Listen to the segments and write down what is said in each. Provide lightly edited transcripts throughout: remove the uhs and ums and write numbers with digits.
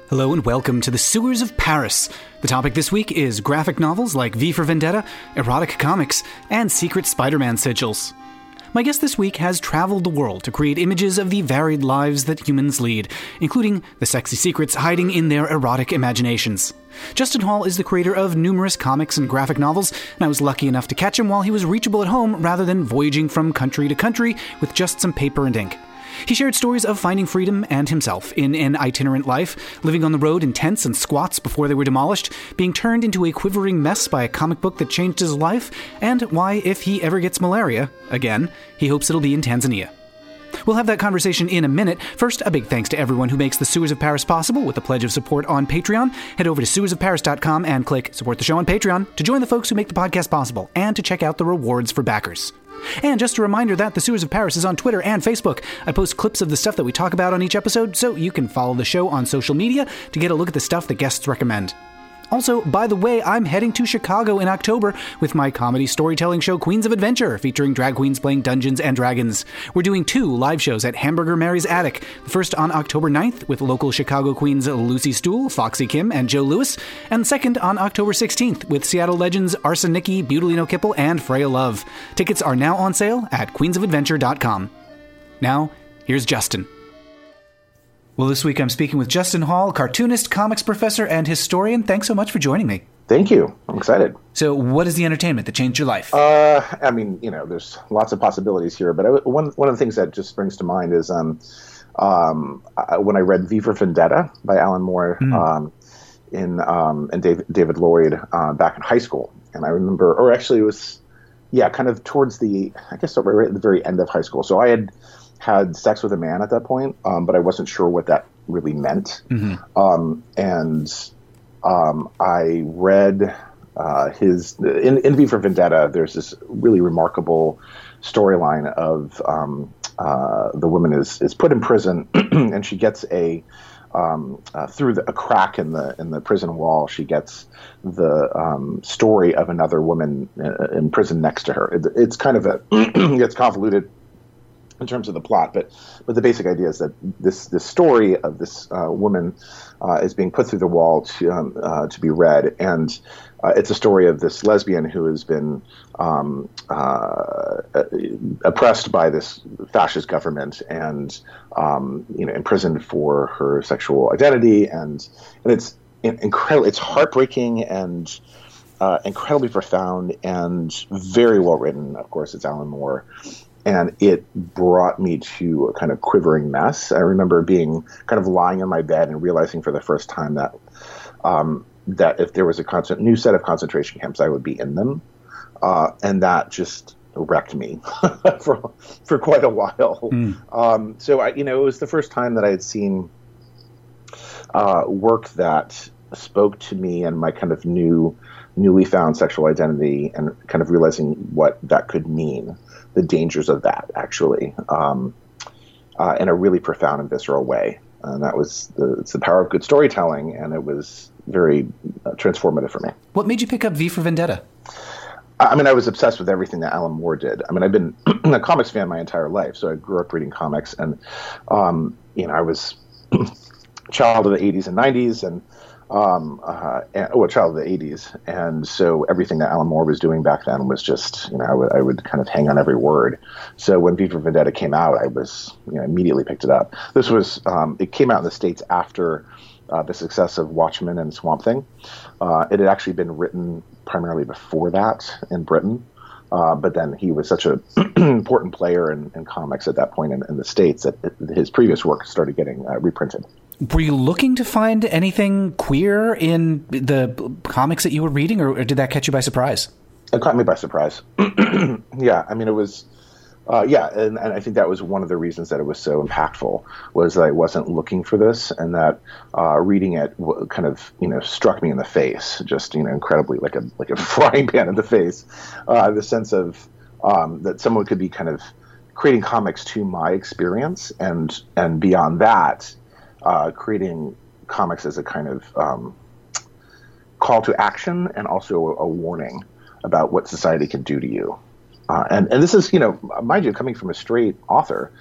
Hello and welcome to the Sewers of Paris. The topic this week is graphic novels like V for Vendetta, erotic comics, and secret Spider-Man sigils. My guest this week has traveled the world to create images of the varied lives that humans lead, including the sexy secrets hiding in their erotic imaginations. Justin Hall is the creator of numerous comics and graphic novels, and I was lucky enough to catch him while he was reachable at home rather than voyaging from country to country with just some paper and ink. He shared stories of finding freedom and himself in an itinerant life, living on the road in tents and squats before they were demolished, being turned into a quivering mess by a comic book that changed his life, and why, if he ever gets malaria, again, he hopes it'll be in Tanzania. We'll have that conversation in a minute. First, a big thanks to everyone who makes the Sewers of Paris possible with a pledge of support on Patreon. Head over to sewersofparis.com and click Support the Show on Patreon to join the folks who make the podcast possible and to check out the rewards for backers. And just a reminder that The Sewers of Paris is on Twitter and Facebook. I post clips of the stuff that we talk about on each episode, so you can follow the show on social media to get a look at the stuff the guests recommend. Also, by the way, I'm heading to Chicago in October with my comedy storytelling show Queens of Adventure, featuring drag queens playing Dungeons and Dragons. We're doing 2 live shows at Hamburger Mary's Attic. The first on October 9th with local Chicago queens Lucy Stool, Foxy Kim, and Joe Lewis, and the second on October 16th with Seattle legends Arseniki, Butylino Kipple, and Freya Love. Tickets are now on sale at queensofadventure.com. Now, here's Justin. Well, this week I'm speaking with Justin Hall, cartoonist, comics professor, and historian. Thanks so much for joining me. Thank you. I'm excited. So what is the entertainment that changed your life? I mean, there's lots of possibilities here, but one of the things that just springs to mind is when I read V for Vendetta by Alan Moore and David Lloyd back in high school. And I remember, or actually it was, kind of towards right at the very end of high school. So I had sex with a man at that point, but I wasn't sure what that really meant. I read in V for Vendetta, there's this really remarkable storyline of the woman is put in prison and she gets through a crack in the prison wall, she gets the story of another woman in prison next to her. It's kind of it's convoluted in terms of the plot, but the basic idea is that this story of this woman is being put through the wall to be read, and it's a story of this lesbian who has been oppressed by this fascist government and imprisoned for her sexual identity, and it's incredible. It's heartbreaking and incredibly profound and very well written. Of course, it's Alan Moore. And it brought me to a kind of quivering mess. I remember being kind of lying in my bed and realizing for the first time that if there was a new set of concentration camps, I would be in them. And that just wrecked me for quite a while. So it was the first time that I had seen work that spoke to me and my kind of newly found sexual identity, and kind of realizing what that could mean. The dangers of that, actually, in a really profound and visceral way. And that was it's the power of good storytelling, and it was very transformative for me. What made you pick up V for Vendetta? I mean, I was obsessed with everything that Alan Moore did. I mean, I've been a comics fan my entire life, so I grew up reading comics, and I was a child of the 80s and 90s, and a child of the 80s, and so everything that Alan Moore was doing back then was just, I would kind of hang on every word. So when V for Vendetta came out, I was, immediately picked it up. This was, it came out in the States after the success of Watchmen and Swamp Thing. It had actually been written primarily before that in Britain, but then he was such an important player in comics at that point in the States that his previous work started getting reprinted. Were you looking to find anything queer in the comics that you were reading, or did that catch you by surprise? It caught me by surprise. Yeah, I mean, it was, and I think that was one of the reasons that it was so impactful, was that I wasn't looking for this, and that reading it kind of, struck me in the face, just, incredibly like a frying pan in the face. The sense of that someone could be kind of creating comics to my experience, and beyond that, creating comics as a kind of call to action and also a warning about what society can do to you. And this is, mind you, coming from a straight author,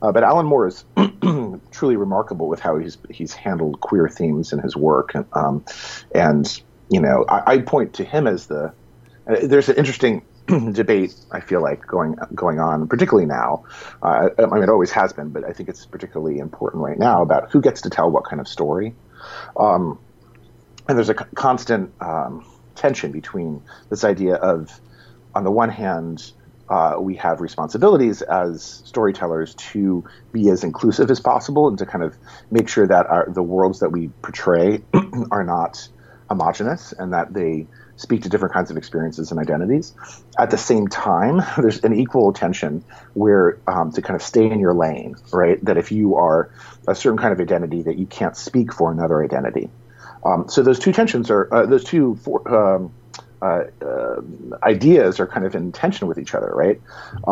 But Alan Moore is truly remarkable with how he's handled queer themes in his work, and I point to him as there's an interesting debate, I feel like, going on, particularly now. It always has been, but I think it's particularly important right now about who gets to tell what kind of story. And there's a constant tension between this idea of, on the one hand, we have responsibilities as storytellers to be as inclusive as possible and to kind of make sure that the worlds that we portray are not homogenous and that they speak to different kinds of experiences and identities. At the same time, there's an equal tension where to kind of stay in your lane, right? That if you are a certain kind of identity, that you can't speak for another identity. So those two tensions are ideas are kind of in tension with each other, right?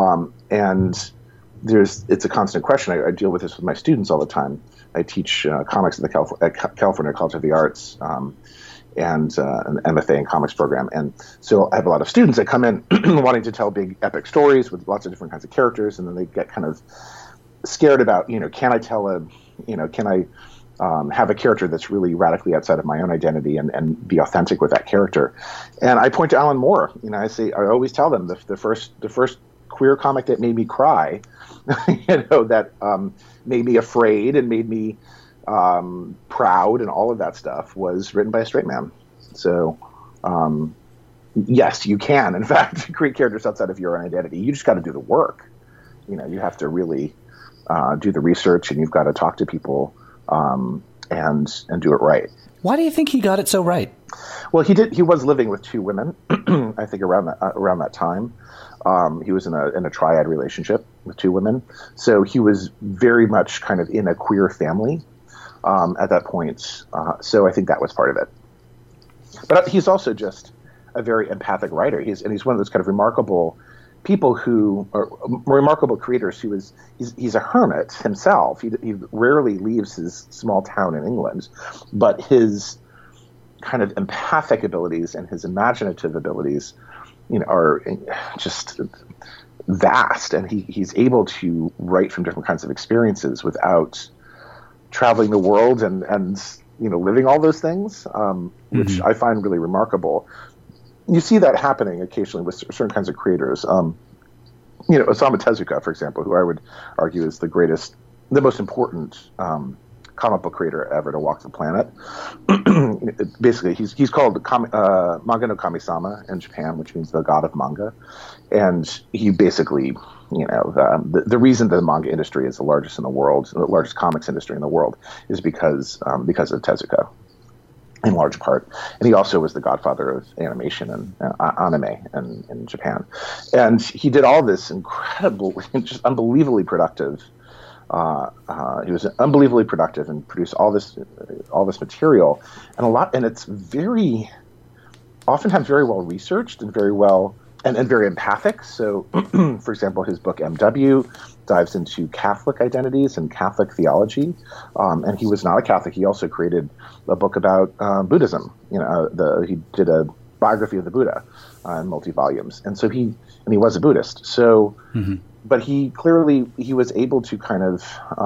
And it's a constant question. I deal with this with my students all the time. I teach comics at the California College of the Arts and an MFA in comics program. And so I have a lot of students that come in wanting to tell big epic stories with lots of different kinds of characters, and then they get kind of scared about, can I have a character that's really radically outside of my own identity and be authentic with that character. And I point to Alan Moore. I always tell them the first queer comic that made me cry, that made me afraid and made me proud and all of that stuff was written by a straight man. So yes, you can, in fact, create characters outside of your own identity. You just got to do the work. You have to really do the research, and you've got to talk to people and do it right. Why do you think he got it so right? Well, he was living with two women, I think around that time. He was in a triad relationship with two women, so he was very much kind of in a queer family at that point. So I think that was part of it. But he's also just a very empathic writer. He's one of those kind of remarkable people who are remarkable creators he's a hermit himself. He rarely leaves his small town in England, but his kind of empathic abilities and his imaginative abilities, are just vast. And he's able to write from different kinds of experiences without traveling the world and living all those things, which I find really remarkable. You see that happening occasionally with certain kinds of creators. Osamu Tezuka, for example, who I would argue is the most important comic book creator ever to walk the planet. Basically, he's called Manga no Kami-sama in Japan, which means the god of manga. And he basically, the reason the manga industry is the largest in the world, the largest comics industry in the world, is because of Tezuka, in large part. And he also was the godfather of animation and anime in Japan. And he did all this just unbelievably productive. He was unbelievably productive and produced all this material, and it's oftentimes very well researched and very well and very empathic. So, for example, his book M.W. dives into Catholic identities and Catholic theology, and he was not a Catholic. He also created a book about Buddhism. He did a biography of the Buddha in multi-volumes, and so he was a Buddhist. So, but he was able to kind of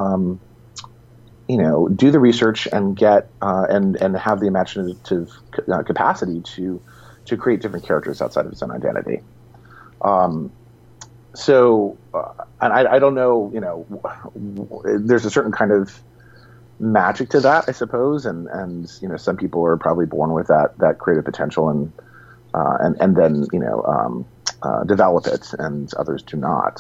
do the research and get and have the imaginative capacity to create different characters outside of his own identity. So, and I don't know, there's a certain kind of magic to that, I suppose, and some people are probably born with that creative potential and then develop it, and others do not.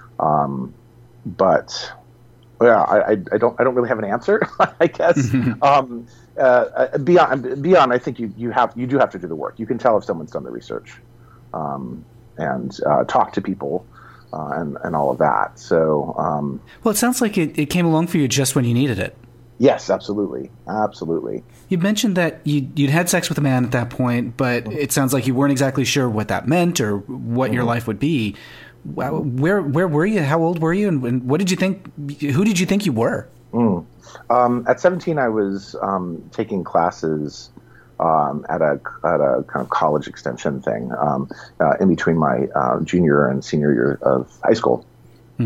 But yeah, I don't really have an answer, I guess. Beyond, I think you do have to do the work. You can tell if someone's done the research, and talk to people, and all of that. So, well, it sounds like it came along for you just when you needed it. Yes, absolutely. You mentioned that you'd had sex with a man at that point, but it sounds like you weren't exactly sure what that meant or what your life would be. Where were you? How old were you? And what did you think? Who did you think you were? At 17, I was taking classes at a kind of college extension thing in between my junior and senior year of high school.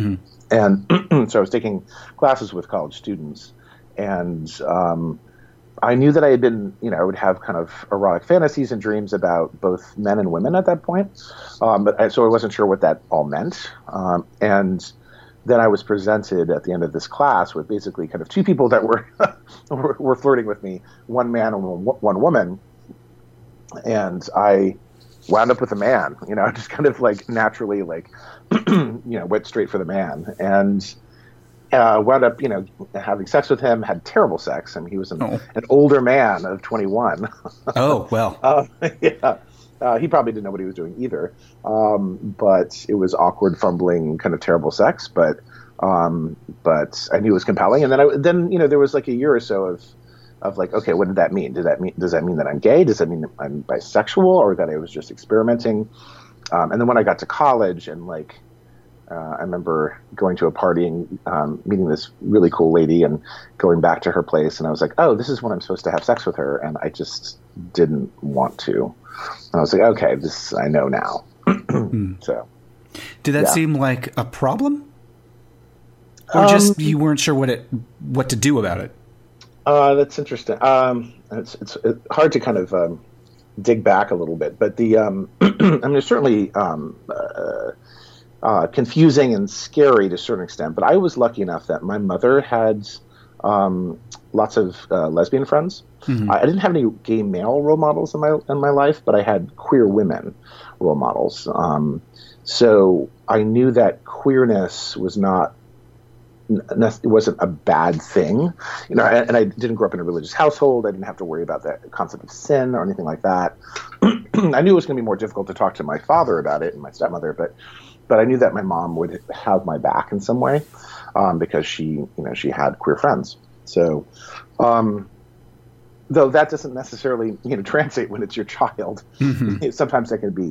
And so I was taking classes with college students, and I knew that I had been, I would have kind of erotic fantasies and dreams about both men and women at that point. So I wasn't sure what that all meant. And then I was presented at the end of this class with basically kind of two people that were were flirting with me, one man and one woman. And I wound up with a man, just kind of like naturally like, went straight for the man. And wound up, having sex with him, had terrible sex. I mean, he was an older man of 21. Oh, well. Yeah. He probably didn't know what he was doing either. But it was awkward, fumbling, kind of terrible sex. But I knew it was compelling. And then there was like a year or so of like, okay, what did that mean? Does that mean that I'm gay? Does that mean that I'm bisexual, or that I was just experimenting? And then when I got to college and like, I remember going to a party and meeting this really cool lady and going back to her place, and I was like, oh, this is when I'm supposed to have sex with her, and I just didn't want to. And I was like, okay, this I know now. So, did that seem like a problem, or just you weren't sure what to do about it? That's interesting. It's hard to kind of dig back a little bit, but the I mean, it's certainly confusing and scary to a certain extent. But I was lucky enough that my mother had lots of lesbian friends. Mm-hmm. I didn't have any gay male role models in my life, but I had queer women role models. So I knew that queerness was it wasn't a bad thing, and I didn't grow up in a religious household. I didn't have to worry about the concept of sin or anything like that. I knew it was going to be more difficult to talk to my father about it and my stepmother, but I knew that my mom would have my back in some way, because she had queer friends. So, though that doesn't necessarily, translate when it's your child. Mm-hmm. Sometimes that can be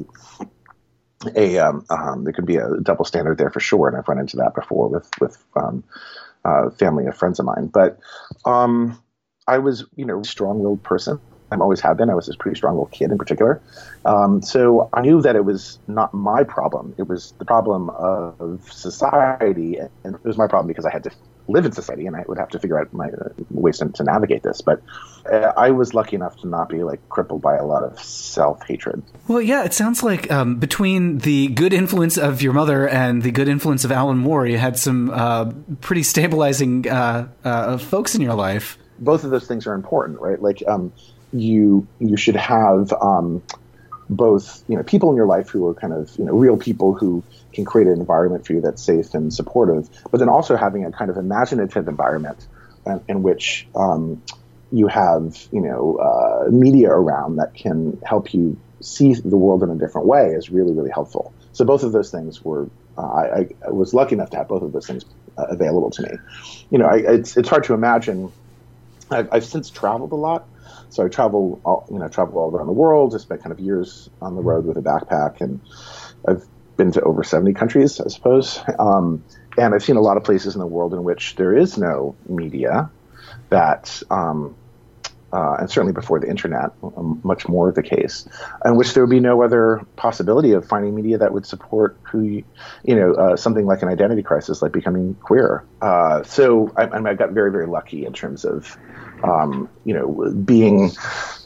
there could be a double standard there for sure. And I've run into that before with family of friends of mine, but, I was, a strong-willed person. I always have been. I was this pretty strong-willed kid in particular. So I knew that it was not my problem. It was the problem of society, and it was my problem because I had to live in society, and I would have to figure out my ways to navigate this. But I was lucky enough to not be like crippled by a lot of self-hatred. Well, yeah, it sounds like between the good influence of your mother and the good influence of Alan Moore, you had some pretty stabilizing folks in your life. Both of those things are important, right? Like, you should have both, people in your life who are kind of, real people who can create an environment for you that's safe and supportive, but then also having a kind of imaginative environment in which you have, media around that can help you see the world in a different way is really, really helpful. So both of those things were, I was lucky enough to have both of those things available to me. It's hard to imagine. I've since traveled a lot. So I travel all around the world. I spent kind of years on the road with a backpack, and I've been to over 70 countries, I suppose. And I've seen a lot of places in the world in which there is no media that, and certainly before the internet, much more the case, in which there would be no other possibility of finding media that would support something like an identity crisis, like becoming queer. So I got very, very lucky in terms of, being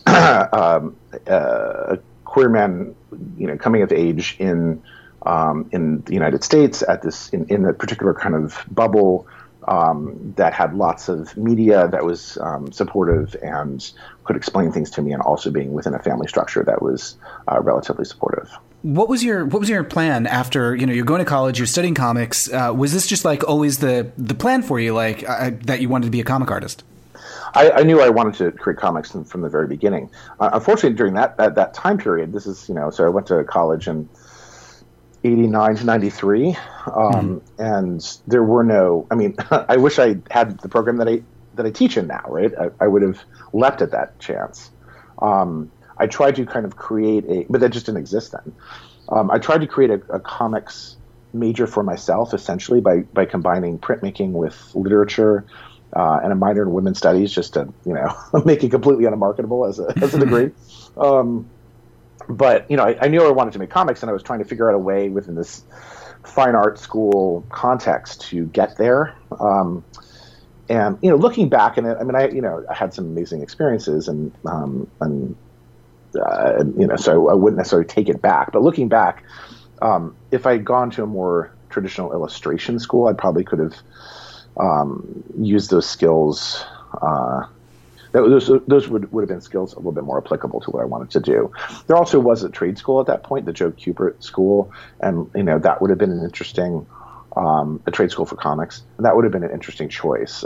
a queer man, coming of age in the United States at this in a particular kind of bubble that had lots of media that was supportive and could explain things to me, and also being within a family structure that was relatively supportive. What was your plan after, you're going to college, you're studying comics? Was this just like always the plan for you, like that you wanted to be a comic artist? I knew I wanted to create comics from the very beginning. Unfortunately, during that time period, this is, so I went to college in 89 to 93, and there were no, I wish I had the program that I teach in now, right? I would have leapt at that chance. I tried to kind of create but that just didn't exist then. I tried to create a comics major for myself, essentially, by combining printmaking with literature, and a minor in women's studies, just to, make it completely unmarketable as a degree. But, I knew I wanted to make comics, and I was trying to figure out a way within this fine art school context to get there. And looking back in it, I mean, I had some amazing experiences, and so I wouldn't necessarily take it back. But looking back, if I'd gone to a more traditional illustration school, I probably could have used those skills. Those would have been skills a little bit more applicable to what I wanted to do. There also was a trade school at that point, the Joe Kubert School, and that would have been an interesting a trade school for comics, and that would have been an interesting choice.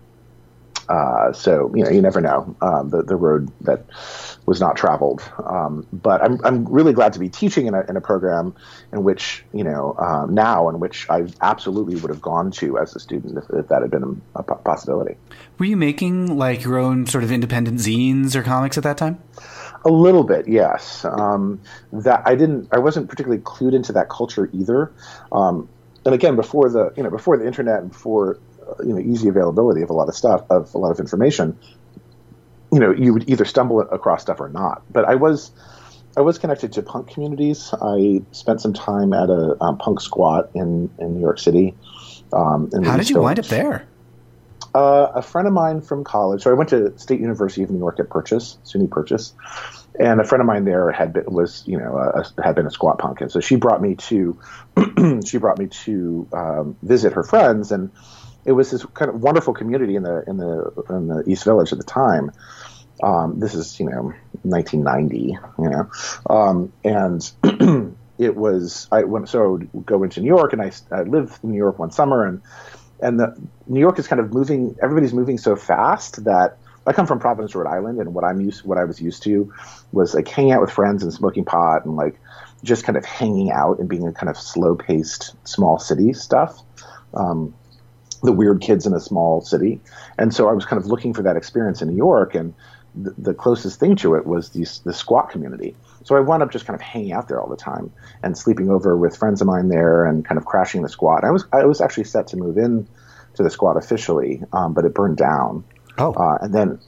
So you never know, the road that was not traveled. But I'm really glad to be teaching in a program in which now in which I absolutely would have gone to as a student if that had been a possibility. Were you making like your own sort of independent zines or comics at that time? A little bit, yes. That I wasn't particularly clued into that culture either. And again, before the internet and before easy availability of a lot of stuff, of a lot of information, you would either stumble across stuff or not. But I was connected to punk communities. I spent some time at a punk squat in New York City. How did you wind up there? A friend of mine from college. So I went to State University of New York at SUNY Purchase, and a friend of mine there had been a squat punk, and so she brought me to visit her friends, and it was this kind of wonderful community in the East Village at the time. This is 1990, and it was I would go into New York, and I lived in New York one summer, and New York is kind of moving. Everybody's moving so fast that I come from Providence, Rhode Island, and what I was used to was like hanging out with friends and smoking pot and like just kind of hanging out and being a kind of slow-paced small city stuff. The weird kids in a small city, and so I was kind of looking for that experience in New York, and the closest thing to it was the squat community. So I wound up just kind of hanging out there all the time and sleeping over with friends of mine there and kind of crashing the squat. I was actually set to move in to the squat officially, but it burned down. Oh, and then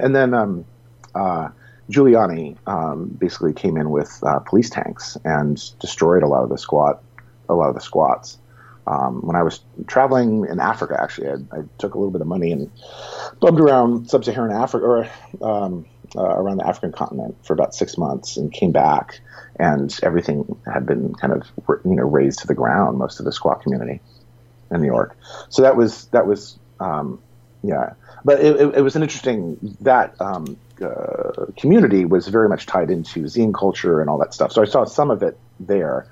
Giuliani basically came in with police tanks and destroyed a lot of the squats. When I was traveling in Africa, actually, I took a little bit of money and bummed around sub-Saharan Africa, or around the African continent for about 6 months, and came back, and everything had been kind of razed to the ground. Most of the squat community in New York. So that was yeah. But it was an interesting community was very much tied into zine culture and all that stuff. So I saw some of it there,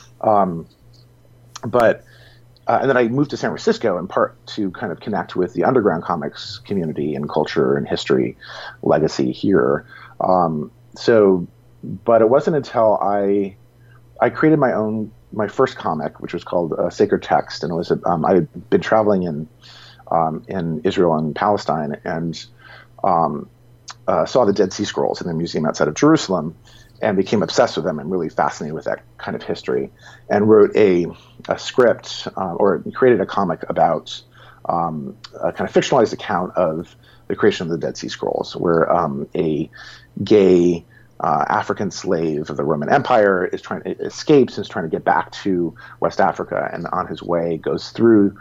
but. And then I moved to San Francisco in part to kind of connect with the underground comics community and culture and history legacy here. But it wasn't until I created my first comic, which was called Sacred Text, and it was I had been traveling in Israel and Palestine, and saw the Dead Sea Scrolls in the museum outside of Jerusalem, and became obsessed with them and really fascinated with that kind of history, and wrote a script or created a comic about a kind of fictionalized account of the creation of the Dead Sea Scrolls, where a gay African slave of the Roman Empire escapes and is trying to get back to West Africa, and on his way goes through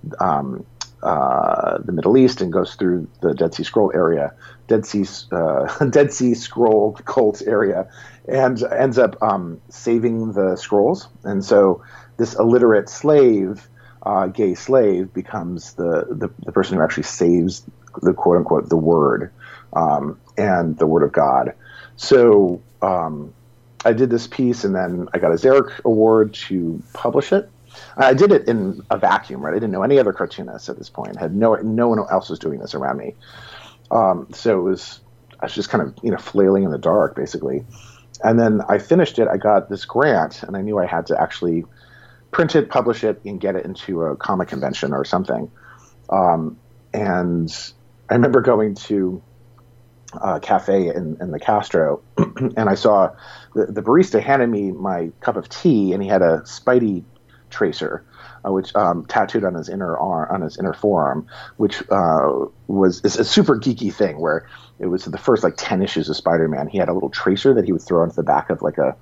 the Middle East and goes through the Dead Sea Scroll area, Dead Sea Scroll cult area, and ends up saving the scrolls. And so this illiterate slave, gay slave, becomes the person who actually saves the quote unquote the word and the word of God. So I did this piece, and then I got a Xeric Award to publish it. I did it in a vacuum, right? I didn't know any other cartoonists at this point. Had no one else was doing this around me. So I was just kind of flailing in the dark, basically. And then I finished it. I got this grant, and I knew I had to actually print it, publish it, and get it into a comic convention or something. And I remember going to a cafe in the Castro, and I saw the barista handed me my cup of tea, and he had a Spidey tracer, which tattooed on his inner forearm, which is a super geeky thing where it was the first like 10 issues of Spider-Man. He had a little tracer that he would throw into the back of like a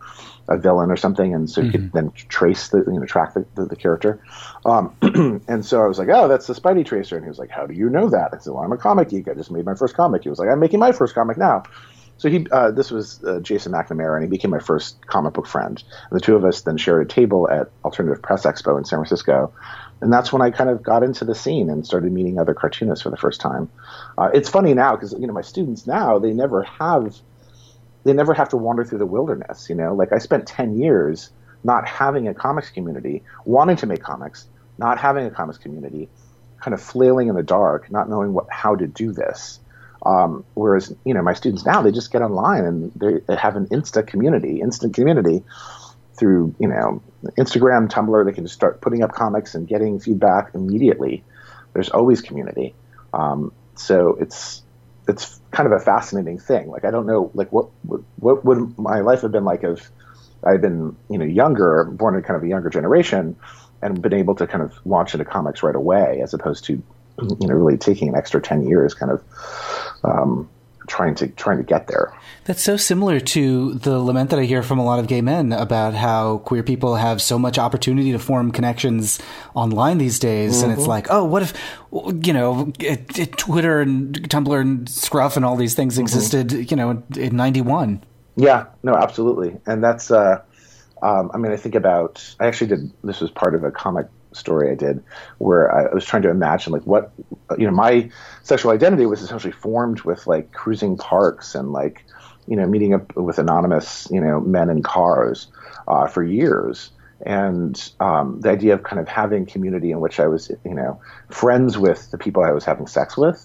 a villain or something, and so you could then trace track the character. And so I was like, oh, that's the Spidey tracer, and he was like, how do you know that? I said, well, I'm a comic geek. I just made my first comic. He was like, I'm making my first comic now. So this was Jason McNamara, and he became my first comic book friend. And the two of us then shared a table at Alternative Press Expo in San Francisco. And that's when I kind of got into the scene and started meeting other cartoonists for the first time. It's funny now because, my students now, they never have to wander through the wilderness. Like I spent 10 years not having a comics community, wanting to make comics, not having a comics community, kind of flailing in the dark, not knowing how to do this. Whereas, my students now, they just get online and they have an instant community through, Instagram, Tumblr. They can just start putting up comics and getting feedback immediately. There's always community. So it's kind of a fascinating thing. Like, I don't know, like what would my life have been like if I'd been, younger, born in kind of a younger generation and been able to kind of launch into comics right away, as opposed to, really taking an extra 10 years kind of, trying to get there. That's so similar to the lament that I hear from a lot of gay men about how queer people have so much opportunity to form connections online these days. And it's like, oh, what if, Twitter and Tumblr and Scruff and all these things existed, in 91. Yeah, no, absolutely. And that's, I think about, this was part of a comic story I did where I was trying to imagine like what, my sexual identity was essentially formed with like cruising parks and like, meeting up with anonymous, men in cars for years. And the idea of kind of having community in which I was, friends with the people I was having sex with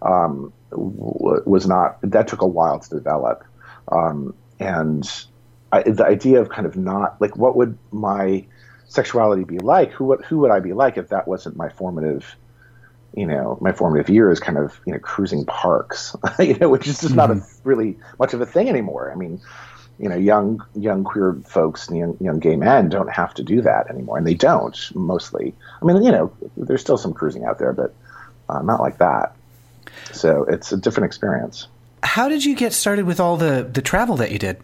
that took a while to develop. The idea of kind of not like, what would my sexuality be like? Who would I be like if that wasn't my formative years, kind of, cruising parks, which is just not really much of a thing anymore. I mean, young queer folks, young gay men don't have to do that anymore, and they don't mostly. I mean, there's still some cruising out there, but not like that. So it's a different experience. How did you get started with all the travel that you did?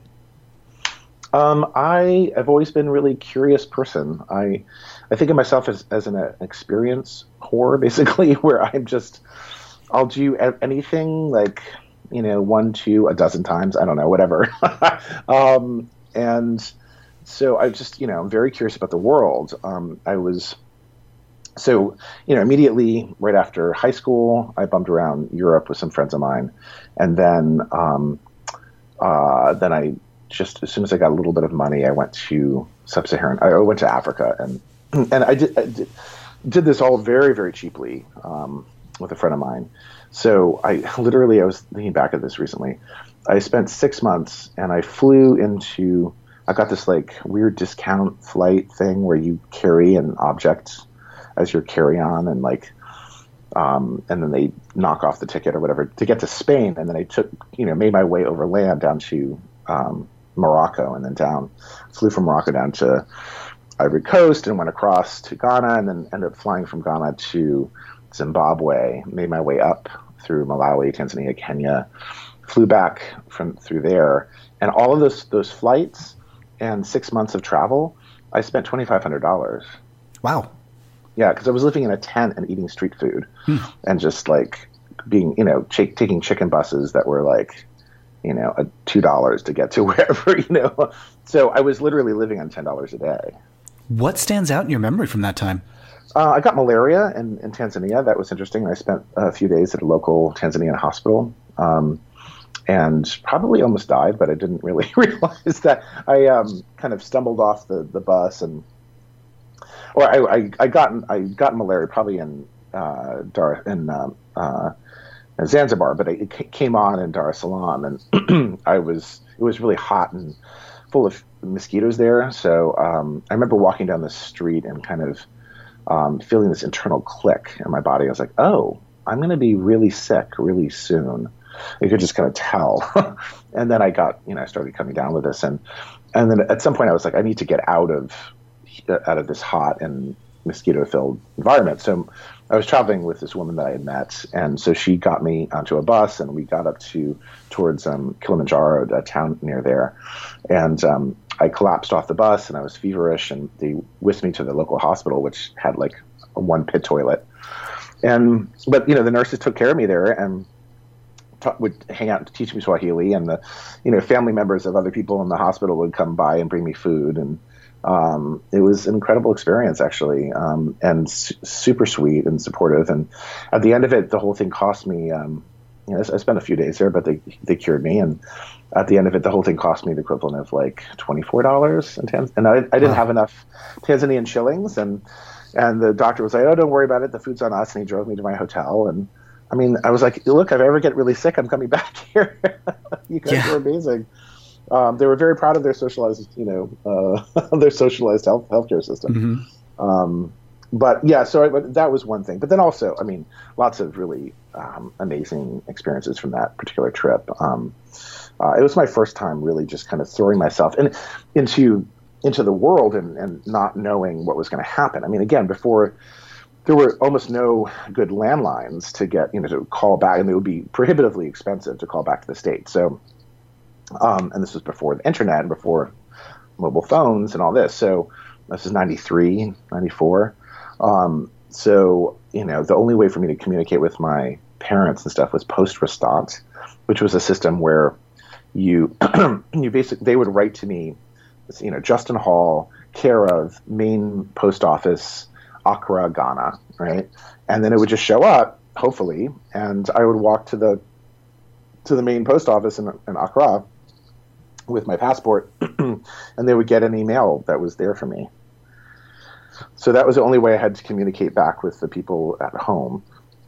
I have always been a really curious person. I think of myself as an experience whore, basically, where I'll do anything like, 1, 2, a dozen times. I don't know, whatever. And so I just, I'm very curious about the world. Immediately right after high school, I bumped around Europe with some friends of mine. And then I just, as soon as I got a little bit of money, I went to I went to Africa and I did this all very, very cheaply, with a friend of mine. So I was thinking back at this recently. I spent 6 months and I got this like weird discount flight thing where you carry an object as your carry-on and like, and then they knock off the ticket or whatever to get to Spain. And then I made my way overland down to, Morocco and then flew from Morocco down to Ivory Coast and went across to Ghana and then ended up flying from Ghana to Zimbabwe, made my way up through Malawi, Tanzania, Kenya, flew back through there. And all of those flights and 6 months of travel, I spent $2,500. Wow. Yeah, because I was living in a tent and eating street food and just like being, taking chicken buses that were like, $2 to get to wherever, So I was literally living on $10 a day. What stands out in your memory from that time? I got malaria in Tanzania. That was interesting. I spent a few days at a local Tanzanian hospital and probably almost died, but I didn't really realize that. I kind of stumbled off the bus I got malaria probably in Zanzibar, but it came on in Dar es Salaam, and it was really hot and full of mosquitoes there. So I remember walking down the street and kind of feeling this internal click in my body. I was like, oh, I'm going to be really sick really soon. You could just kind of tell. And then I started coming down with this. And then at some point I was like, I need to get out of this hot and mosquito-filled environment. So I was traveling with this woman that I had met, and so she got me onto a bus, and we got up towards Kilimanjaro, a town near there, and I collapsed off the bus, and I was feverish, and they whisked me to the local hospital, which had like a one pit toilet, but the nurses took care of me there and would hang out and teach me Swahili, and the family members of other people in the hospital would come by and bring me food, and it was an incredible experience, actually, and super sweet and supportive. And at the end of it, the whole thing cost me, I spent a few days there, but they cured me. And at the end of it, the whole thing cost me the equivalent of like $24 and I didn't have enough Tanzanian shillings. And the doctor was like, "Oh, don't worry about it. The food's on us." And he drove me to my hotel. And I mean, I was like, "Look, if I ever get really sick, I'm coming back here." You guys are amazing. They were very proud of their socialized, their socialized healthcare system. Mm-hmm. But yeah, but that was one thing. But then also, I mean, lots of really amazing experiences from that particular trip. It was my first time really just kind of throwing myself into the world and not knowing what was going to happen. I mean, again, before there were almost no good landlines to get, to call back, and it would be prohibitively expensive to call back to the States. So. And this was before the internet and before mobile phones and all this. So this is 93, 94. So, the only way for me to communicate with my parents and stuff was poste restante, which was a system where you they would write to me, Justin Hall, care of Main Post Office, Accra, Ghana, right? And then it would just show up, hopefully, and I would walk to the main post office in Accra with my passport, and they would get an email that was there for me. So that was the only way I had to communicate back with the people at home.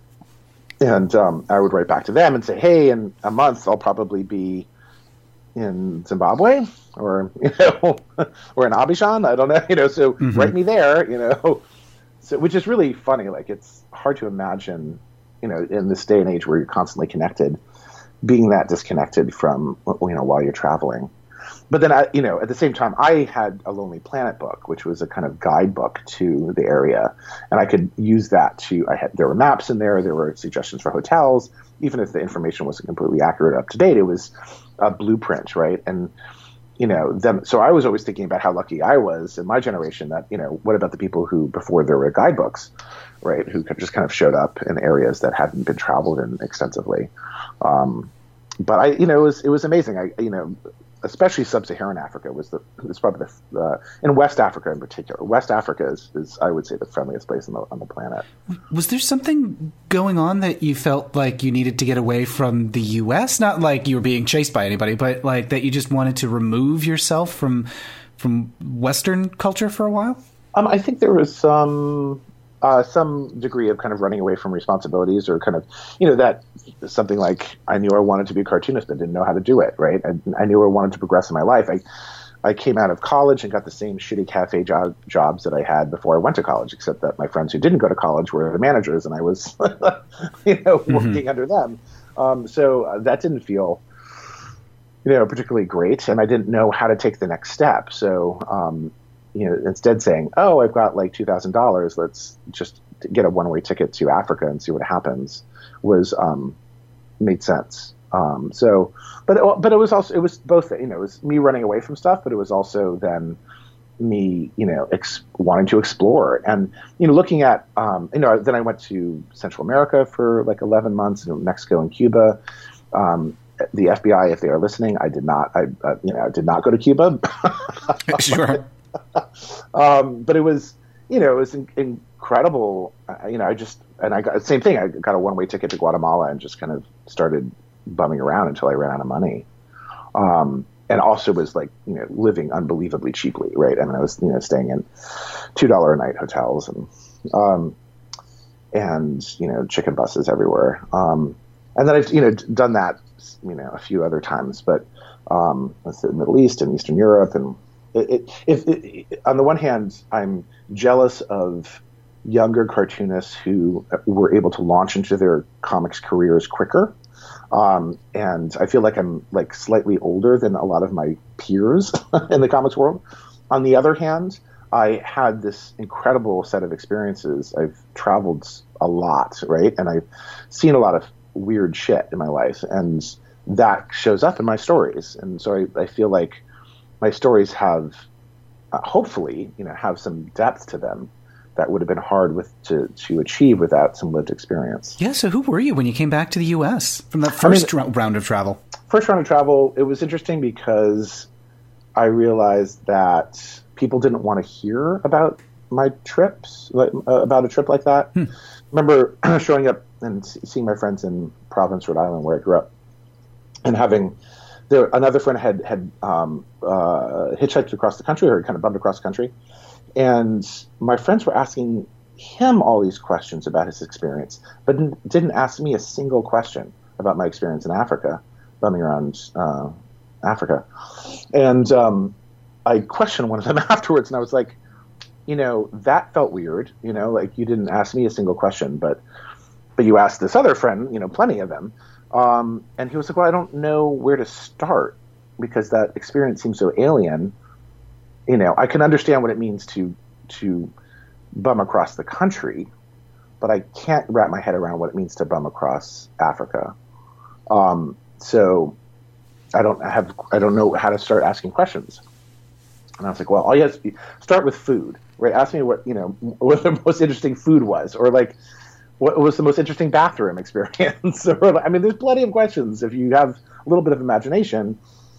And I would write back to them and say, "Hey, in a month I'll probably be in Zimbabwe or or in Abidjan. I don't know, so write me there, So, which is really funny. Like, it's hard to imagine, in this day and age where you're constantly connected, being that disconnected from, while you're traveling. But then, at the same time, I had a Lonely Planet book, which was a kind of guidebook to the area. And I could use that there were maps in there. There were suggestions for hotels. Even if the information wasn't completely accurate or up to date, it was a blueprint, right? And, so I was always thinking about how lucky I was in my generation that, what about the people who, before there were guidebooks, right, who just kind of showed up in areas that hadn't been traveled in extensively. But it was amazing. Especially sub-Saharan Africa was probably in West Africa in particular. West Africa is I would say the friendliest place on the planet. Was there something going on that you felt like you needed to get away from the U.S.? Not like you were being chased by anybody, but like that you just wanted to remove yourself from Western culture for a while? I think there was some degree of kind of running away from responsibilities, or kind of, that something like I knew I wanted to be a cartoonist, but didn't know how to do it, right? I knew I wanted to progress in my life. I came out of college and got the same shitty cafe jobs that I had before I went to college, except that my friends who didn't go to college were the managers, and I was, working under them. So that didn't feel, particularly great, and I didn't know how to take the next step. So, instead saying, "Oh, I've got like $2,000. Let's just get a one-way ticket to Africa and see what happens," made sense. But it was both. It was me running away from stuff, but it was also then me, wanting to explore and looking at. Then I went to Central America for like 11 months, Mexico and Cuba. The FBI, if they are listening, I did not go to Cuba. Sure. But it was, it was incredible. I got the same thing. I got a one-way ticket to Guatemala and just kind of started bumming around until I ran out of money. And also was like, living unbelievably cheaply, right? I mean, I was, staying in $2 a night hotels and chicken buses everywhere. And then I've, done that, a few other times, but let's say the Middle East and Eastern Europe, and on the one hand, I'm jealous of younger cartoonists who were able to launch into their comics careers quicker. And I feel like I'm like slightly older than a lot of my peers in the comics world. On the other hand, I had this incredible set of experiences. I've traveled a lot, right? And I've seen a lot of weird shit in my life, and that shows up in my stories. And so I feel like my stories have, hopefully, have some depth to them that would have been hard to achieve without some lived experience. Yeah, so who were you when you came back to the U.S. from that first round of travel? First round of travel, it was interesting because I realized that people didn't want to hear about my trips, about a trip like that. I remember showing up and seeing my friends in Providence, Rhode Island, where I grew up, and having another friend had hitchhiked across the country, or kind of bummed across the country, and my friends were asking him all these questions about his experience, but didn't ask me a single question about my experience in Africa, bumming around Africa. And I questioned one of them afterwards, and I was like, that felt weird. Like, you didn't ask me a single question, but you asked this other friend, plenty of them. And he was like, well, I don't know where to start because that experience seems so alien. I can understand what it means to bum across the country, but I can't wrap my head around what it means to bum across Africa. So I don't know how to start asking questions. And I was like, well, all you have to start with food, right? Ask me what the most interesting food was, or like, what was the most interesting bathroom experience? Or, there's plenty of questions if you have a little bit of imagination.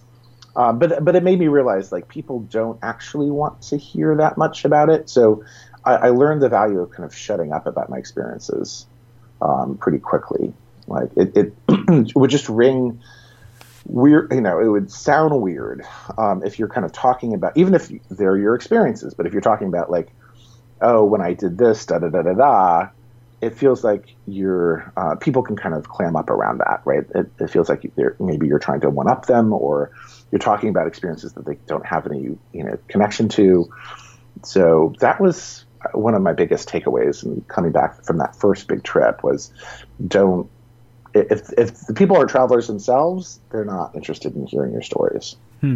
But it made me realize, like, people don't actually want to hear that much about it. So I learned the value of kind of shutting up about my experiences pretty quickly. Like, it would just ring weird, it would sound weird if you're kind of talking about, even if they're your experiences, but if you're talking about, like, oh, when I did this, da da da da da, it feels like people can kind of clam up around that, right? It feels like maybe you're trying to one up them, or you're talking about experiences that they don't have any connection to. So that was one of my biggest takeaways in coming back from that first big trip was, if the people are travelers themselves, they're not interested in hearing your stories.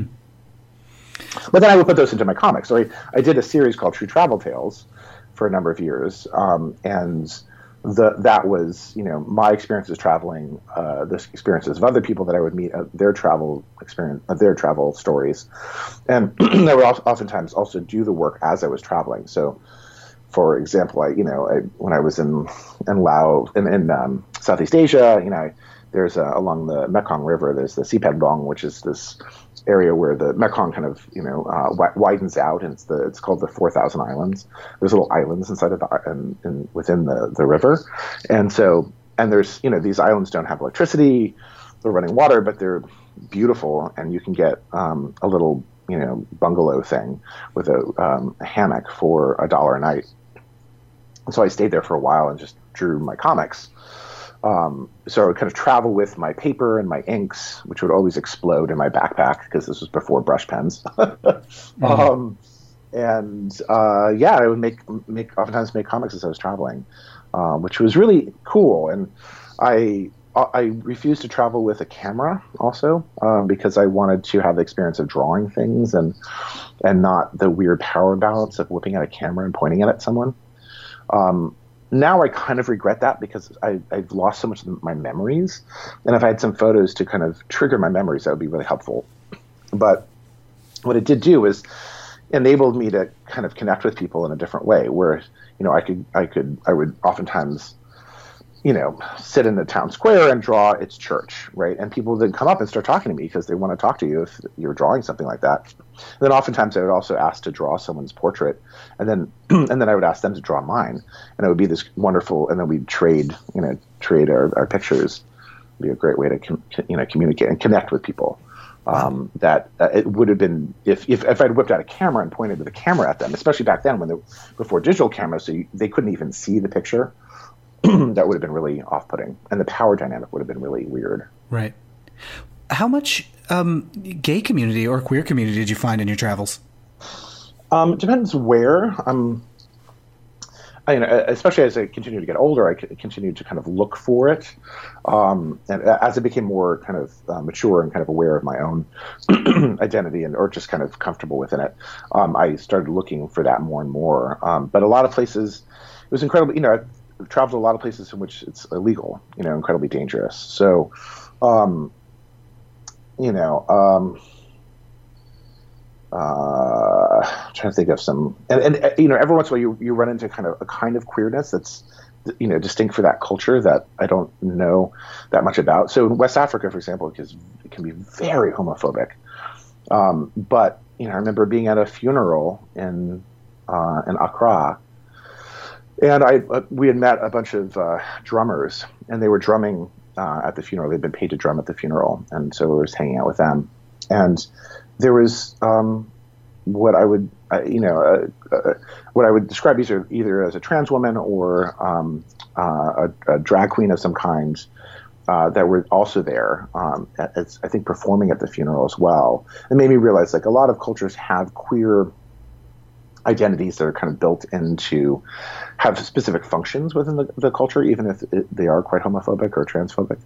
But then I would put those into my comics. So I did a series called True Travel Tales for a number of years, and that was my experiences traveling, the experiences of other people that I would meet, their travel experience, their travel stories, and I would oftentimes also do the work as I was traveling. So, for example, when I was in Laos, in Southeast Asia, there's along the Mekong River, there's the Sipandong, which is this area where the Mekong kind of widens out, and it's called the 4,000 Islands. There's little islands inside of within the river, and there's these islands don't have electricity or running water, but they're beautiful, and you can get a little bungalow thing with a hammock for $1 a night. And so I stayed there for a while and just drew my comics. So I would kind of travel with my paper and my inks, which would always explode in my backpack because this was before brush pens. I would oftentimes make comics as I was traveling, which was really cool. And I refused to travel with a camera also because I wanted to have the experience of drawing things and not the weird power balance of whipping out a camera and pointing it at someone. Now I kind of regret that because I've lost so much of my memories, and if I had some photos to kind of trigger my memories, that would be really helpful. But what it did do was enabled me to kind of connect with people in a different way, where I would oftentimes sit in the town square and draw its church, right? And people then come up and start talking to me because they want to talk to you if you're drawing something like that. And then oftentimes I would also ask to draw someone's portrait, and then I would ask them to draw mine, and it would be this wonderful. And then we'd trade our pictures. It'd be a great way to communicate and connect with people. That it would have been if I'd whipped out a camera and pointed with a camera at them, especially back then before digital cameras, so they couldn't even see the picture. That would have been really off-putting, and the power dynamic would have been really weird. Right. How much gay community or queer community did you find in your travels? Depends where. especially as I continued to get older, I continued to kind of look for it. And as I became more kind of mature and kind of aware of my own identity or just kind of comfortable within it, I started looking for that more and more. But a lot of places, it was incredibly, I've traveled to a lot of places in which it's illegal, incredibly dangerous. So, trying to think of some, and every once in a while you run into a kind of queerness that's distinct for that culture that I don't know that much about. So in West Africa, for example, it can be very homophobic. But I remember being at a funeral in Accra, and we had met a bunch of drummers, and they were drumming at the funeral. They'd been paid to drum at the funeral, and so I was hanging out with them, and there was what I would describe either as a trans woman or a drag queen of some kind that were also there, as, I think, performing at the funeral as well. It made me realize a lot of cultures have queer identities that are kind of built into have specific functions within the culture, even if they are quite homophobic or transphobic.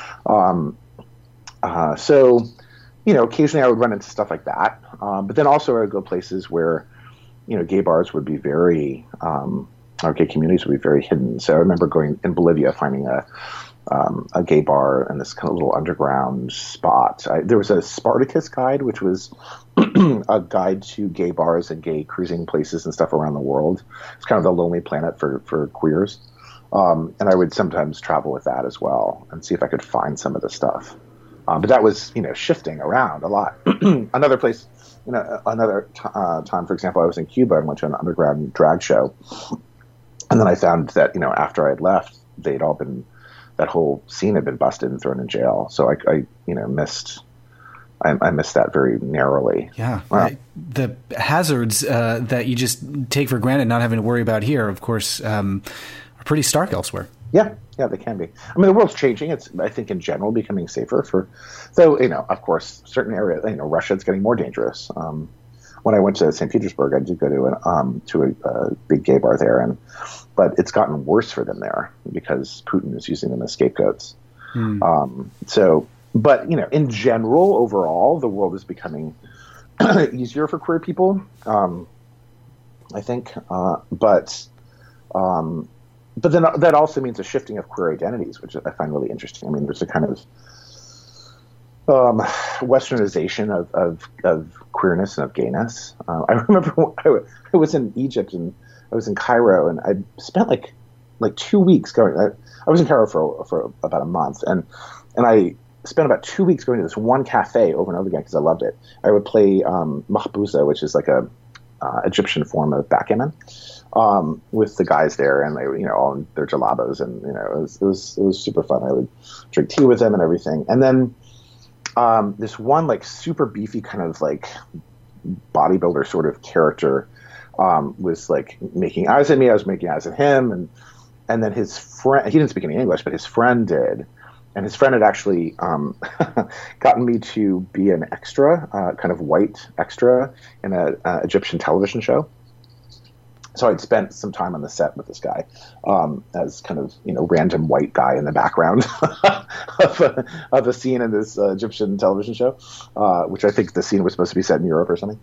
So occasionally I would run into stuff like that. But then also I would go places where, gay bars would be very, or gay communities would be very hidden. So I remember going in Bolivia, finding a gay bar in this kind of little underground spot. There was a Spartacus guide, which was a guide to gay bars and gay cruising places and stuff around the world. It's kind of the Lonely Planet for queers. And I would sometimes travel with that as well and see if I could find some of the stuff. But that was, shifting around a lot. Another place, another time, for example, I was in Cuba and went to an underground drag show. And then I found that, after I had left, that whole scene had been busted and thrown in jail. So I missed that very narrowly. Yeah. Wow. The hazards that you just take for granted not having to worry about here, of course, are pretty stark elsewhere. Yeah, they can be. I mean, the world's changing. It's, I think, in general, becoming safer. Though, of course, certain areas, Russia's getting more dangerous. When I went to St. Petersburg, I did go to a big gay bar there, but it's gotten worse for them there because Putin is using them as scapegoats. But in general, overall, the world is becoming easier for queer people, I think. But then that also means a shifting of queer identities, which I find really interesting. I mean, there's a kind of westernization of queerness and of gayness. I remember I was in Egypt and I was in Cairo, and I spent like 2 weeks going. I was in Cairo for about a month, and I spent about 2 weeks going to this one cafe over and over again because I loved it. I would play mahbouza, which is like a Egyptian form of backgammon, with the guys there, and they were, all in their jalabas, and it was super fun. I would drink tea with them and everything. And then this one super beefy kind of bodybuilder sort of character was making eyes at me. I was making eyes at him, and then his friend, he didn't speak any English, but his friend did. And his friend had actually gotten me to be an extra, kind of white extra in an Egyptian television show. So I'd spent some time on the set with this guy as kind of, random white guy in the background of a scene in this Egyptian television show, which I think the scene was supposed to be set in Europe or something.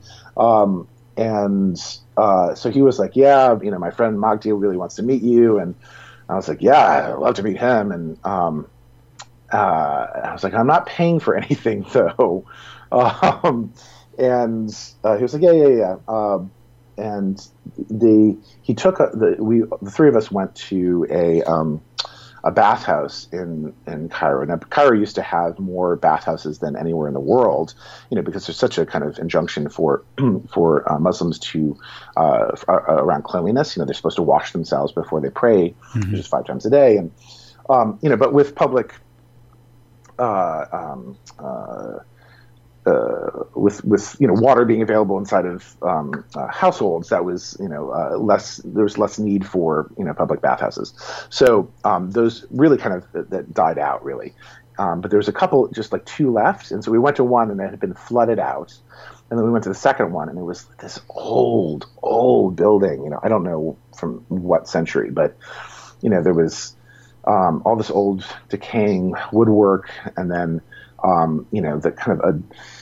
So he was like, yeah, my friend Magdi really wants to meet you. And I was like, yeah, I'd love to meet him. And I was like, I'm not paying for anything though. And he was like, yeah. And the three of us went to a bathhouse in Cairo. Now, Cairo used to have more bathhouses than anywhere in the world, because there's such a kind of injunction for Muslims to around cleanliness. They're supposed to wash themselves before they pray, which is 5 times a day. And but with public with water being available inside of households, that was less. There was less need for public bathhouses. So those really kind of that died out really. But there was a couple, just 2 left, and so we went to one, and it had been flooded out. And then we went to the second one, and it was this old building. I don't know from what century, but there was all this old decaying woodwork, and then the kind of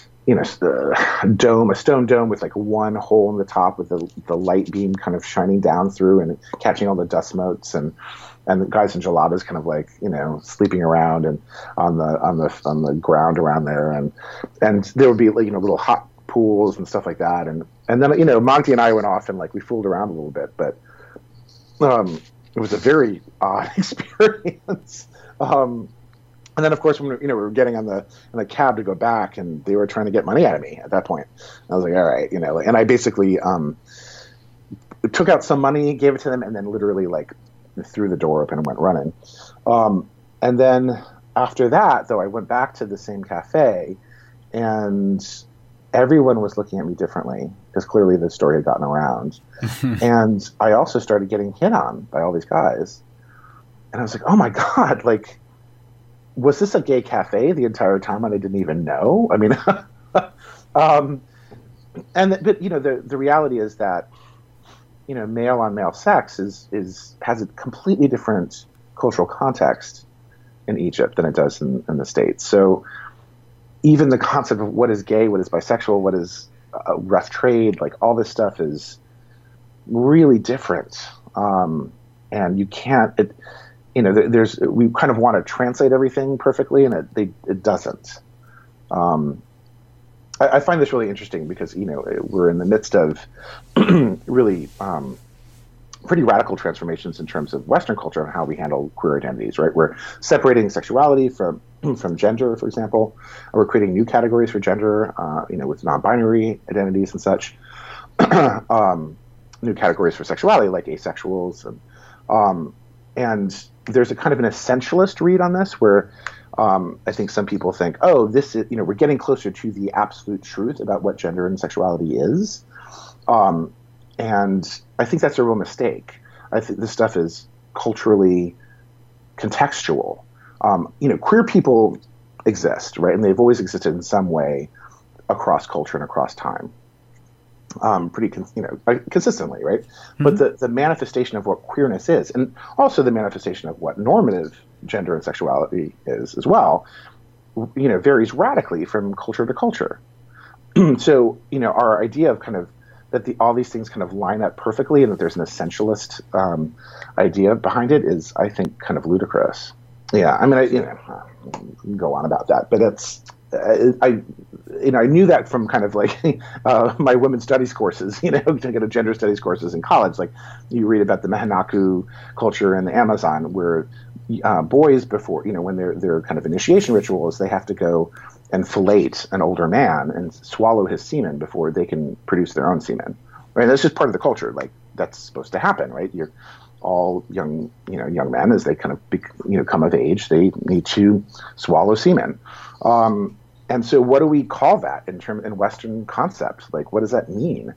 a stone dome with like one hole in the top with the light beam kind of shining down through and catching all the dust motes, and the guys in gelatos kind of like sleeping around and on the ground around there, and there would be like little hot pools and stuff like that, and then Monty and I went off and like we fooled around a little bit, but it was a very odd experience. And then, of course, when we were getting in the cab to go back, and they were trying to get money out of me at that point. I was like, all right, and I basically took out some money, gave it to them, and then literally like threw the door open and went running. And then after that, though, I went back to the same cafe, and everyone was looking at me differently because clearly the story had gotten around. And I also started getting hit on by all these guys. And I was like, oh my God, like, was this a gay cafe the entire time and I didn't even know? I mean, but the reality is that, male on male sex has a completely different cultural context in Egypt than it does in the States. So even the concept of what is gay, what is bisexual, what is rough trade, like all this stuff is really different. And you can't, we kind of want to translate everything perfectly, and it doesn't. I find this really interesting because, we're in the midst of really pretty radical transformations in terms of Western culture and how we handle queer identities, right? We're separating sexuality from gender, for example. We're creating new categories for gender, with non-binary identities and such. New categories for sexuality, like asexuals. And there's a kind of an essentialist read on this where I think some people think, oh, this is, we're getting closer to the absolute truth about what gender and sexuality is. And I think that's a real mistake. I think this stuff is culturally contextual. Queer people exist, right? And they've always existed in some way across culture and across time. Consistently, right? Mm-hmm. But the manifestation of what queerness is, and also the manifestation of what normative gender and sexuality is as well, varies radically from culture to culture. So, our idea of kind of that all these things kind of line up perfectly and that there's an essentialist idea behind it is, I think, kind of ludicrous. Yeah, I mean, I can go on about that, but it's I knew that from kind of like my women's studies courses, taking gender studies courses in college. Like you read about the Mahanaku culture in the Amazon, where boys before, when their kind of initiation rituals, they have to go and fellate an older man and swallow his semen before they can produce their own semen. Right? That's just part of the culture. Like that's supposed to happen, right? You're all young men as they kind of come of age, they need to swallow semen. And so what do we call that in Western concepts? Like, what does that mean?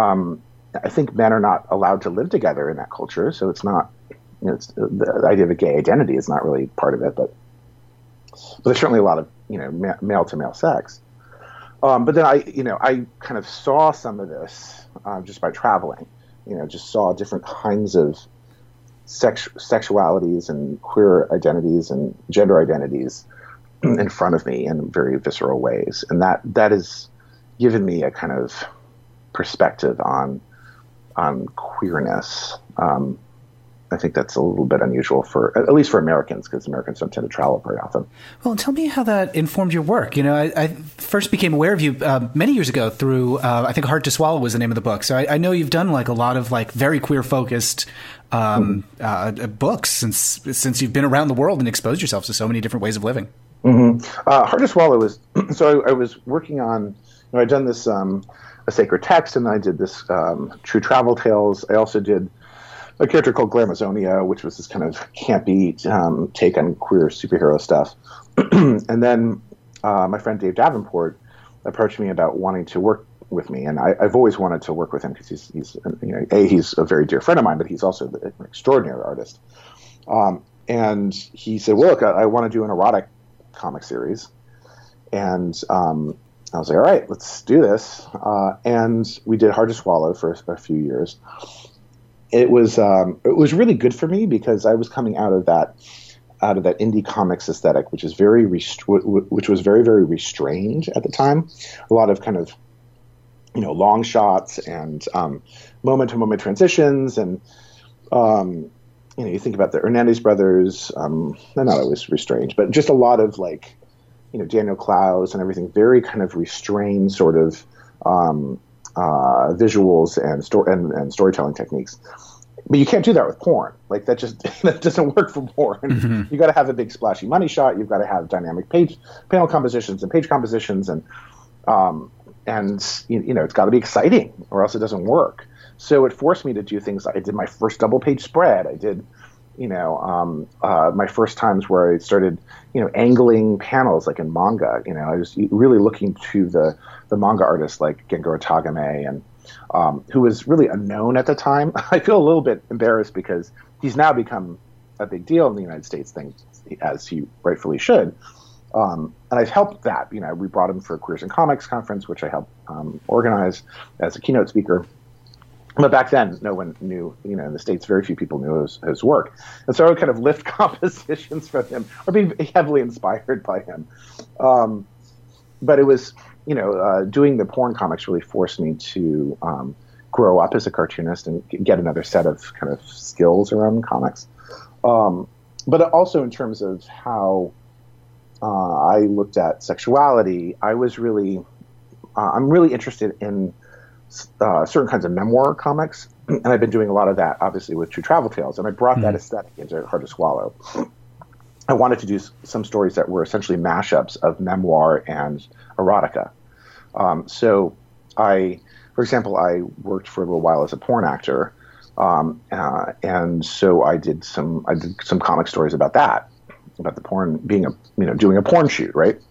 I think men are not allowed to live together in that culture. So it's not, the idea of a gay identity is not really part of it, but there's certainly a lot of, male to male sex. But then I kind of saw some of this just by traveling, just saw different kinds of sexualities and queer identities and gender identities in front of me in very visceral ways. And that has given me a kind of perspective on queerness. I think that's a little bit unusual at least for Americans, because Americans don't tend to travel very often. Well, tell me how that informed your work. I first became aware of you many years ago through, I think Hard to Swallow was the name of the book. So I know you've done like a lot of like very queer focused books since you've been around the world and exposed yourself to so many different ways of living. Mm-hmm. Hard to Swallow was, so I was working on, I'd done this, A Sacred Text, and I did this True Travel Tales. I also did a character called Glamazonia, which was this kind of campy take on queer superhero stuff. And then my friend Dave Davenport approached me about wanting to work with me, and I've always wanted to work with him because he's a very dear friend of mine, but he's also an extraordinary artist. And he said, well, look, I want to do an erotic comic series. And I was like, all right, let's do this. And we did Hard to Swallow for a few years. It was really good for me because I was coming out of that indie comics aesthetic, which is which was very, very restrained at the time. A lot of kind of, long shots and moment to moment transitions, and you think about the Hernandez brothers. They're not always restrained, but just a lot of like, Daniel Clowes and everything, very kind of restrained sort of visuals and storytelling techniques. But you can't do that with porn. Like that doesn't work for porn. Mm-hmm. You got to have a big splashy money shot. You've got to have dynamic panel compositions and page compositions, and it's got to be exciting, or else it doesn't work. So it forced me to do things. I did my first double page spread. I did, my first times where I started, angling panels like in manga. I was really looking to the manga artists like Gengaro Tagame, and who was really unknown at the time. I feel a little bit embarrassed because he's now become a big deal in the United States, as he rightfully should. And I've helped that. We brought him for a Queers in Comics conference, which I helped organize as a keynote speaker. But back then, no one knew, in the States, very few people knew his work. And so I would kind of lift compositions from him or be heavily inspired by him. But it was, doing the porn comics really forced me to grow up as a cartoonist and get another set of kind of skills around comics. But also in terms of how I looked at sexuality, I'm really interested in certain kinds of memoir comics, and I've been doing a lot of that, obviously, with True Travel Tales, and I brought that aesthetic into Hard to Swallow. I wanted to do some stories that were essentially mashups of memoir and erotica. So for example, I worked for a little while as a porn actor, and so I did some comic stories about that, about the porn being doing a porn shoot, right?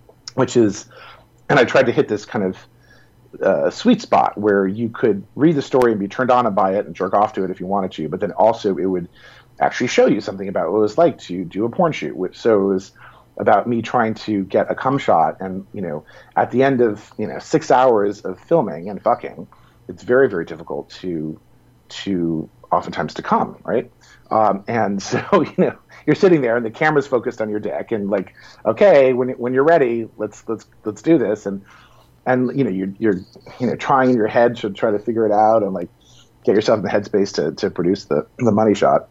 And I tried to hit this kind of sweet spot where you could read the story and be turned on by it and jerk off to it if you wanted to, but then also it would actually show you something about what it was like to do a porn shoot. So it was about me trying to get a cum shot, and at the end of 6 hours of filming and fucking, it's very, very difficult to oftentimes to come, right? And so you're sitting there and the camera's focused on your dick, and like, okay, when you're ready, let's do this, and you're trying in your head to try to figure it out and like get yourself in the headspace to produce the money shot.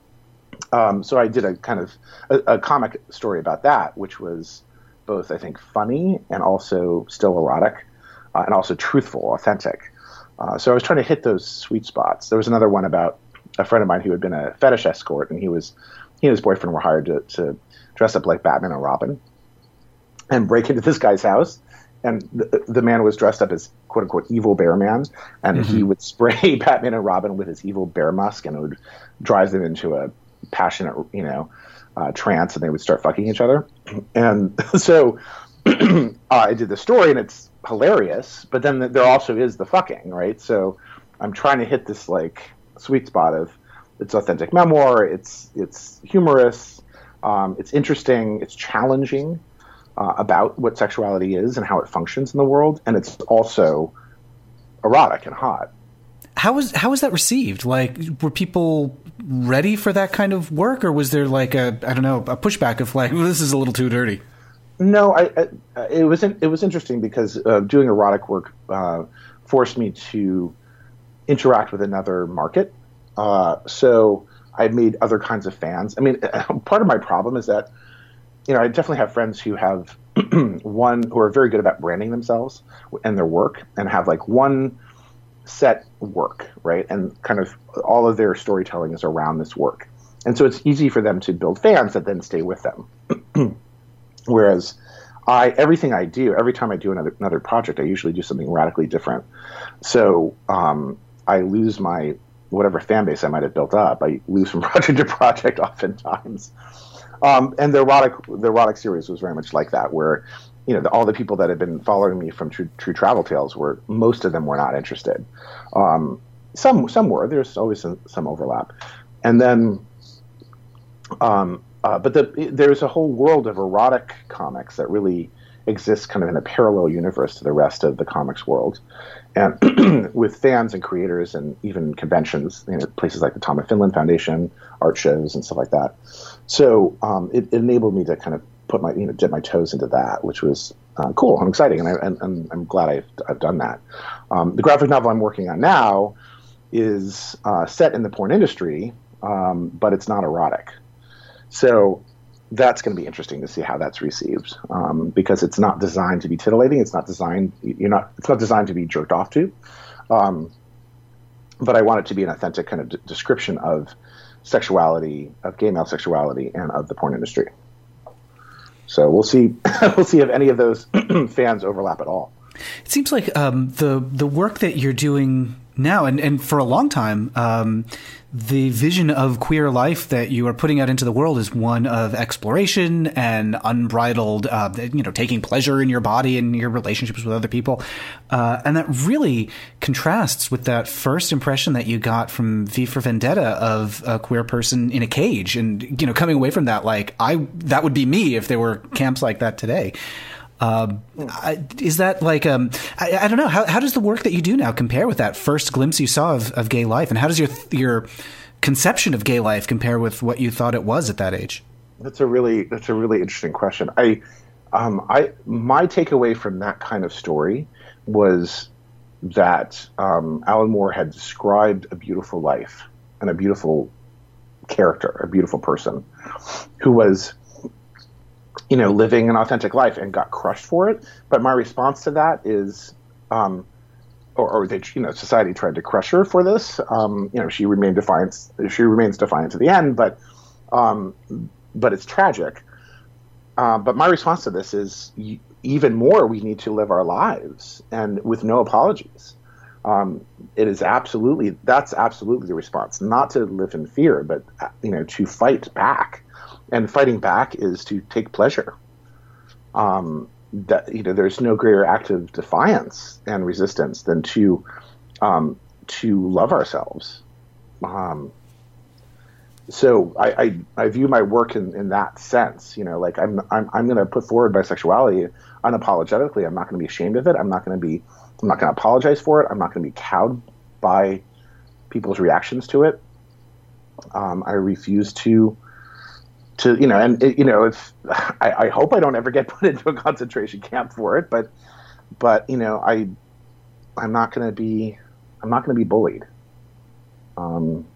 So I did a kind of a comic story about that, which was both, I think, funny and also still erotic, and also truthful, authentic. So I was trying to hit those sweet spots. There was another one about a friend of mine who had been a fetish escort, and he and his boyfriend were hired to dress up like Batman and Robin and break into this guy's house. And the man was dressed up as "quote unquote" evil bear man, and he would spray Batman and Robin with his evil bear musk, and it would drive them into a passionate, trance, and they would start fucking each other. And so I did the story, and it's hilarious. But then there also is the fucking, right? So I'm trying to hit this like sweet spot of it's authentic memoir, it's humorous, it's interesting, it's challenging. About what sexuality is and how it functions in the world, and it's also erotic and hot. How was that received? Like, were people ready for that kind of work, or was there like a pushback of like, well, this is a little too dirty? No, it was interesting because doing erotic work forced me to interact with another market. So I made other kinds of fans. I mean, part of my problem is that I definitely have friends who have who are very good about branding themselves and their work, and have like one set work, right? And kind of all of their storytelling is around this work. And so it's easy for them to build fans that then stay with them. Whereas everything I do, every time I do another project, I usually do something radically different. So I lose my whatever fan base I might have built up. I lose from project to project oftentimes. And the erotic series was very much like that, where all the people that had been following me from True Travel Tales most of them were not interested. Some were. There's always some overlap, and then, but there's a whole world of erotic comics that really exists kind of in a parallel universe to the rest of the comics world, and with fans and creators and even conventions, places like the Tom of Finland Foundation, art shows, and stuff like that. So it enabled me to kind of put my dip my toes into that, which was cool and exciting, and I'm glad I've done that. The graphic novel I'm working on now is set in the porn industry, but it's not erotic. So that's going to be interesting to see how that's received, because it's not designed to be titillating. It's not designed to be jerked off to. But I want it to be an authentic kind of description of sexuality, of gay male sexuality, and of the porn industry. So we'll see. We'll see if any of those fans overlap at all. It seems like the work that you're doing now, and for a long time, the vision of queer life that you are putting out into the world is one of exploration and unbridled, taking pleasure in your body and your relationships with other people. And that really contrasts with that first impression that you got from V for Vendetta of a queer person in a cage. And, coming away from that, that would be me if there were camps like that today. Is that like, I don't know, how does the work that you do now compare with that first glimpse you saw of gay life? And how does your conception of gay life compare with what you thought it was at that age? That's a really interesting question. My takeaway from that kind of story was that, Alan Moore had described a beautiful life and a beautiful character, a beautiful person who was, living an authentic life and got crushed for it. But my response to that is, society tried to crush her for this. She remains defiant to the end, but it's tragic. But my response to this is even more, we need to live our lives and with no apologies. That's absolutely the response, not to live in fear, but, to fight back. And fighting back is to take pleasure. There's no greater act of defiance and resistance than to love ourselves. So I view my work in that sense. I'm going to put forward my sexuality unapologetically. I'm not going to be ashamed of it. I'm not going to apologize for it. I'm not going to be cowed by people's reactions to it. I refuse to if I hope I don't ever get put into a concentration camp for it, but I'm not going to be bullied. And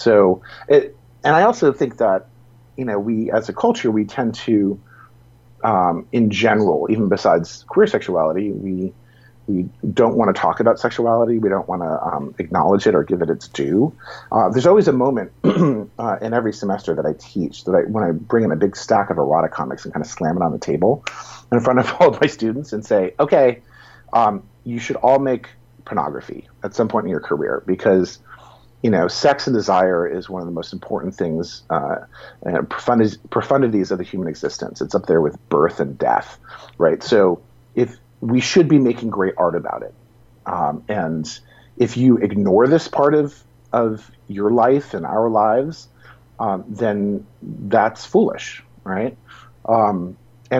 I also think that, we as a culture, we tend to, in general, even besides queer sexuality, we don't want to talk about sexuality. We don't want to acknowledge it or give it its due. There's always a moment in every semester that I teach when I bring in a big stack of erotic comics and kind of slam it on the table in front of all of my students and say, okay, you should all make pornography at some point in your career because, sex and desire is one of the most important things, and profundities of the human existence. It's up there with birth and death, right? So we should be making great art about it. And if you ignore this part of your life and our lives, then that's foolish, right? And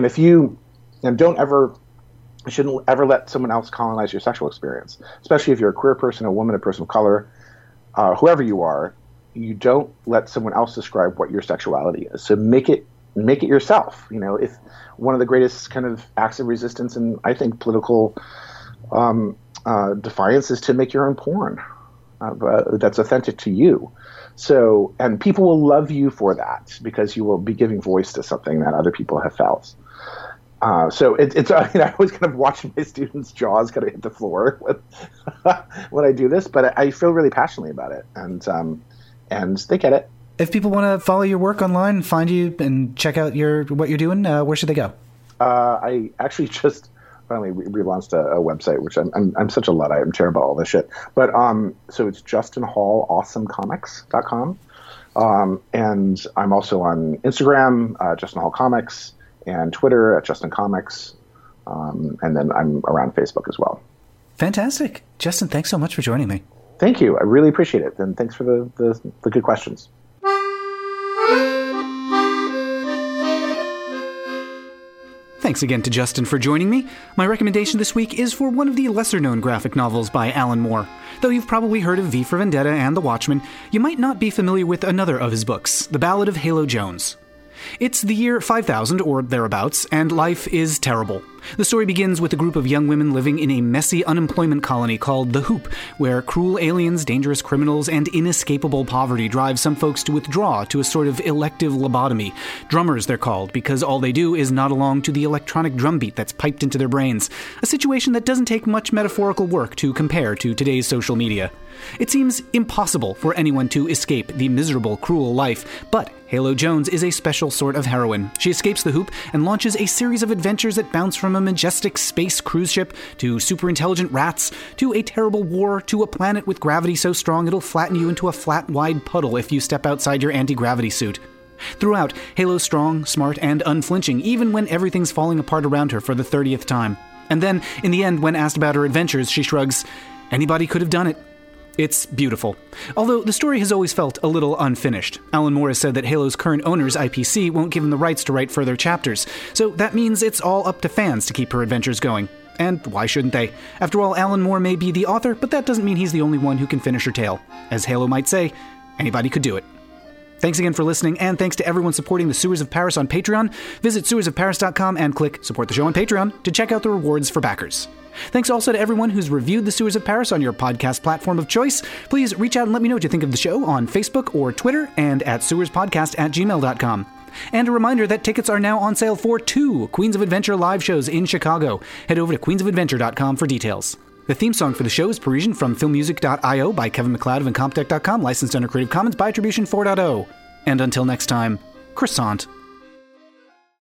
shouldn't ever let someone else colonize your sexual experience, especially if you're a queer person, a woman, a person of color, whoever you are. You don't let someone else describe what your sexuality is. So make it yourself. If one of the greatest kind of acts of resistance and I think political defiance is to make your own porn that's authentic to you. So, and people will love you for that because you will be giving voice to something that other people have felt. So it's I always kind of watch my students' jaws kind of hit the floor when I do this, but I feel really passionately about it, and they get it. If people want to follow your work online, find you, and check out what you're doing, where should they go? I actually just finally relaunched a website, which I'm such a Luddite. I'm terrible at all this shit. But so it's JustinHallAwesomeComics.com. And I'm also on Instagram, Justin Hall Comics, and Twitter at Justin Comics. And then I'm around Facebook as well. Fantastic. Justin, thanks so much for joining me. Thank you. I really appreciate it. And thanks for the good questions. Thanks again to Justin for joining me. My recommendation this week is for one of the lesser-known graphic novels by Alan Moore. Though you've probably heard of V for Vendetta and The Watchmen, you might not be familiar with another of his books, The Ballad of Halo Jones. It's the year 5000 or thereabouts, and life is terrible. The story begins with a group of young women living in a messy unemployment colony called The Hoop, where cruel aliens, dangerous criminals, and inescapable poverty drive some folks to withdraw to a sort of elective lobotomy. Drummers, they're called, because all they do is nod along to the electronic drumbeat that's piped into their brains, a situation that doesn't take much metaphorical work to compare to today's social media. It seems impossible for anyone to escape the miserable, cruel life, but Halo Jones is a special sort of heroine. She escapes the Hoop and launches a series of adventures that bounce from a majestic space cruise ship to super intelligent rats to a terrible war to a planet with gravity so strong it'll flatten you into a flat, wide puddle if you step outside your anti-gravity suit. Throughout, Halo's strong, smart, and unflinching, even when everything's falling apart around her for the 30th time. And then, in the end, when asked about her adventures, she shrugs, "Anybody could have done it." It's beautiful. Although the story has always felt a little unfinished. Alan Moore has said that Halo's current owners, IPC, won't give him the rights to write further chapters, so that means it's all up to fans to keep her adventures going. And why shouldn't they? After all, Alan Moore may be the author, but that doesn't mean he's the only one who can finish her tale. As Halo might say, anybody could do it. Thanks again for listening, and thanks to everyone supporting the Sewers of Paris on Patreon. Visit sewersofparis.com and click Support the Show on Patreon to check out the rewards for backers. Thanks also to everyone who's reviewed The Sewers of Paris on your podcast platform of choice. Please reach out and let me know what you think of the show on Facebook or Twitter and at sewerspodcast@gmail.com. And a reminder that tickets are now on sale for 2 Queens of Adventure live shows in Chicago. Head over to queensofadventure.com for details. The theme song for the show is Parisian from filmmusic.io by Kevin MacLeod of Incompetech.com, licensed under Creative Commons by Attribution 4.0. And until next time, croissant.